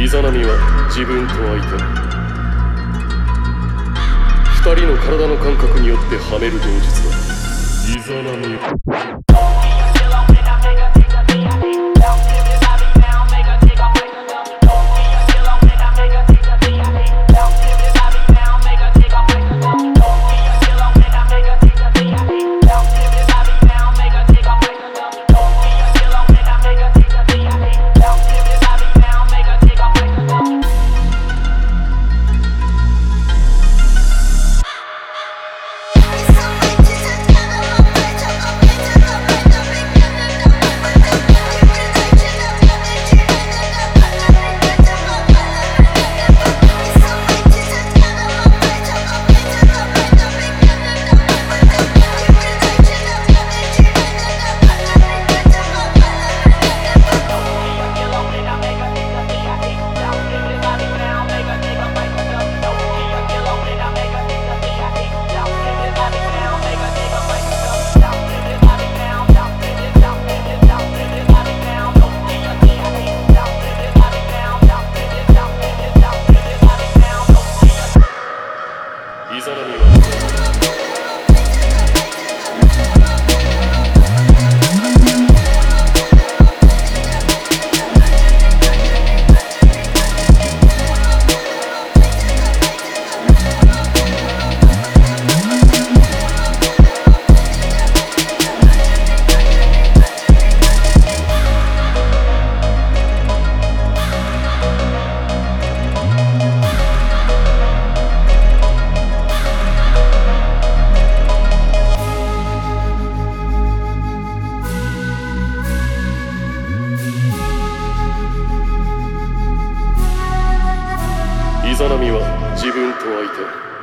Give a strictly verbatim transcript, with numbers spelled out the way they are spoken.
イザナミは自分と相手、二人の体の感覚によってはめる同術だ。イザナミイザナミはイザナミは自分と相手